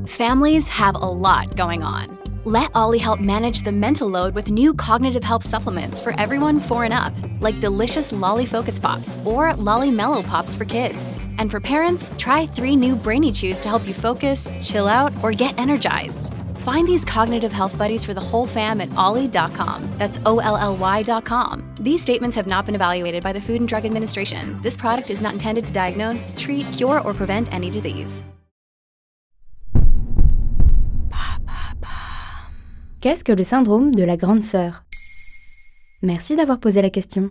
Families have a lot going on. Let Ollie help manage the mental load with new cognitive help supplements for everyone 4 and up, like delicious Lolly Focus Pops or Lolly Mellow Pops for kids. And for parents, try 3 new Brainy Chews to help you focus, chill out, or get energized. Find these cognitive health buddies for the whole fam at ollie.com. That's OLLY.com. These statements have not been evaluated by the Food and Drug Administration. This product is not intended to diagnose, treat, cure, or prevent any disease. Qu'est-ce que le syndrome de la grande sœur ? Merci d'avoir posé la question.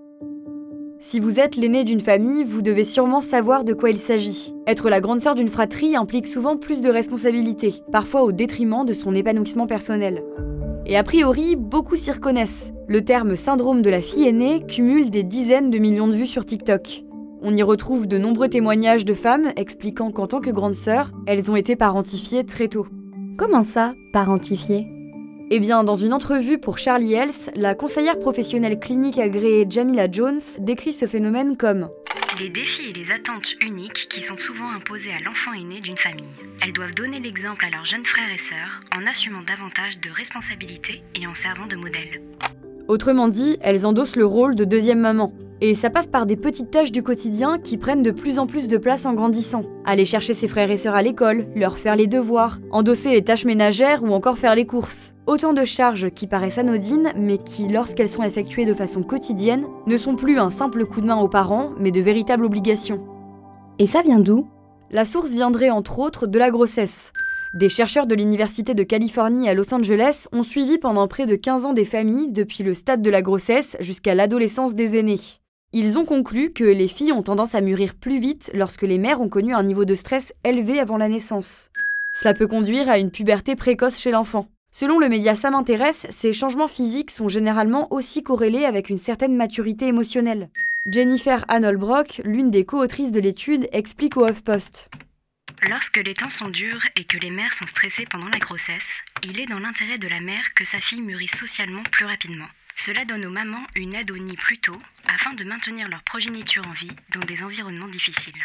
Si vous êtes l'aîné d'une famille, vous devez sûrement savoir de quoi il s'agit. Être la grande sœur d'une fratrie implique souvent plus de responsabilités, parfois au détriment de son épanouissement personnel. Et a priori, beaucoup s'y reconnaissent. Le terme syndrome de la fille aînée cumule des dizaines de millions de vues sur TikTok. On y retrouve de nombreux témoignages de femmes expliquant qu'en tant que grande sœur, elles ont été parentifiées très tôt. Comment ça, parentifiées ? Eh bien, dans une entrevue pour Charlie Health, la conseillère professionnelle clinique agréée Jamila Jones décrit ce phénomène comme les défis et les attentes uniques qui sont souvent imposés à l'enfant aîné d'une famille. Elles doivent donner l'exemple à leurs jeunes frères et sœurs en assumant davantage de responsabilités et en servant de modèle. Autrement dit, elles endossent le rôle de deuxième maman. Et ça passe par des petites tâches du quotidien qui prennent de plus en plus de place en grandissant. Aller chercher ses frères et sœurs à l'école, leur faire les devoirs, endosser les tâches ménagères ou encore faire les courses. Autant de charges qui paraissent anodines, mais qui, lorsqu'elles sont effectuées de façon quotidienne, ne sont plus un simple coup de main aux parents, mais de véritables obligations. Et ça vient d'où ? La source viendrait entre autres de la grossesse. Des chercheurs de l'Université de Californie à Los Angeles ont suivi pendant près de 15 ans des familles depuis le stade de la grossesse jusqu'à l'adolescence des aînés. Ils ont conclu que les filles ont tendance à mûrir plus vite lorsque les mères ont connu un niveau de stress élevé avant la naissance. Cela peut conduire à une puberté précoce chez l'enfant. Selon le média Ça m'intéresse, ces changements physiques sont généralement aussi corrélés avec une certaine maturité émotionnelle. Jennifer Hanolbrock, l'une des co-autrices de l'étude, explique au HuffPost. Lorsque les temps sont durs et que les mères sont stressées pendant la grossesse, il est dans l'intérêt de la mère que sa fille mûrisse socialement plus rapidement. Cela donne aux mamans une aide au nid plus tôt, afin de maintenir leur progéniture en vie dans des environnements difficiles.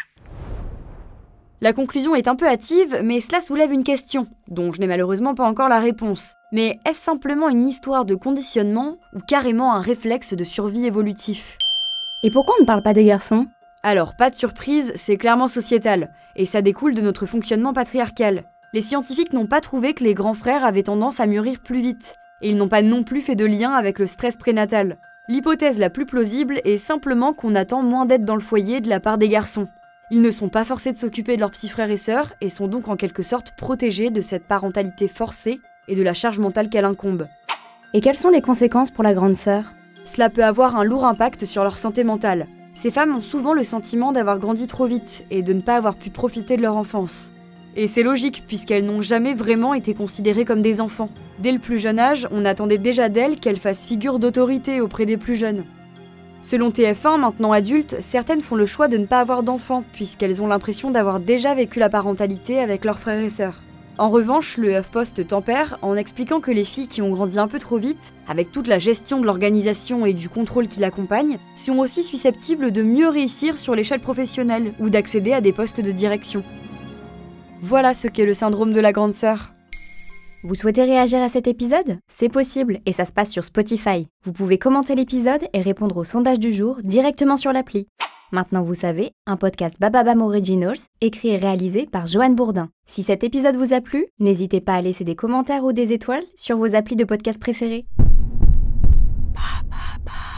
La conclusion est un peu hâtive, mais cela soulève une question, dont je n'ai malheureusement pas encore la réponse. Mais est-ce simplement une histoire de conditionnement, ou carrément un réflexe de survie évolutif ? Et pourquoi on ne parle pas des garçons ? Alors, pas de surprise, c'est clairement sociétal, et ça découle de notre fonctionnement patriarcal. Les scientifiques n'ont pas trouvé que les grands frères avaient tendance à mûrir plus vite. Et ils n'ont pas non plus fait de lien avec le stress prénatal. L'hypothèse la plus plausible est simplement qu'on attend moins d'aide dans le foyer de la part des garçons. Ils ne sont pas forcés de s'occuper de leurs petits frères et sœurs et sont donc en quelque sorte protégés de cette parentalité forcée et de la charge mentale qu'elle incombe. Et quelles sont les conséquences pour la grande sœur ? Cela peut avoir un lourd impact sur leur santé mentale. Ces femmes ont souvent le sentiment d'avoir grandi trop vite et de ne pas avoir pu profiter de leur enfance. Et c'est logique, puisqu'elles n'ont jamais vraiment été considérées comme des enfants. Dès le plus jeune âge, on attendait déjà d'elles qu'elles fassent figure d'autorité auprès des plus jeunes. Selon TF1, maintenant adultes, certaines font le choix de ne pas avoir d'enfants, puisqu'elles ont l'impression d'avoir déjà vécu la parentalité avec leurs frères et sœurs. En revanche, le HuffPost tempère en expliquant que les filles qui ont grandi un peu trop vite, avec toute la gestion de l'organisation et du contrôle qui l'accompagne, sont aussi susceptibles de mieux réussir sur l'échelle professionnelle ou d'accéder à des postes de direction. Voilà ce qu'est le syndrome de la grande sœur. Vous souhaitez réagir à cet épisode ? C'est possible et ça se passe sur Spotify. Vous pouvez commenter l'épisode et répondre au sondage du jour directement sur l'appli. Maintenant vous savez, un podcast Bababam Originals, écrit et réalisé par Joanne Bourdin. Si cet épisode vous a plu, n'hésitez pas à laisser des commentaires ou des étoiles sur vos applis de podcast préférés.